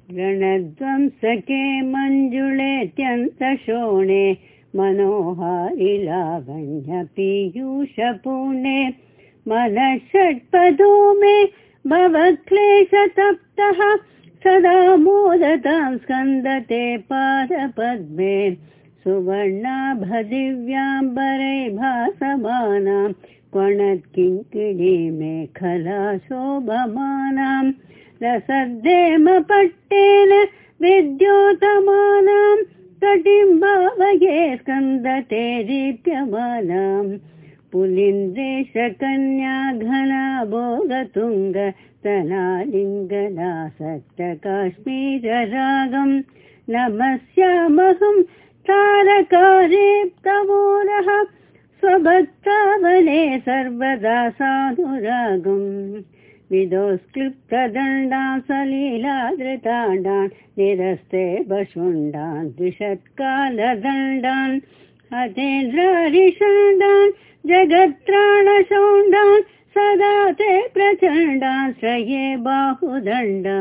रणध्वंसके मञ्जुळेऽत्यन्तशोणे मनोहारि लावण्य पीयूषपूर्णे मनः षट्पदो मे भवक्लेशतप्तः सदा मोदतां स्कन्दते पादपद्मे सुवर्णाभदिव्याम्बरे भासमानां क्वणत्किङ्किणी मेखला शोभमानां रसद्देमपट्टेन विद्योतमानां कटिं भावये स्कन्दते दीप्यमानां पुलिन्देशकन्या घना भोगतुङ्ग तनालिङ्गनासक्तकाश्मीररागं नमस्यामहं तारकारे तवोरः स्वभक्तावने सर्वदा साधुरागम् विदोस्क्लिप्तदण्डान् सलीलादृताण्डान् निरस्ते बशुण्डान् द्विषत्कालदण्डान् हतेन्द्रारिषण्डान् जगत्त्राणशौण्डान् सदा ते प्रचण्डान् श्रये बाहुदण्डान्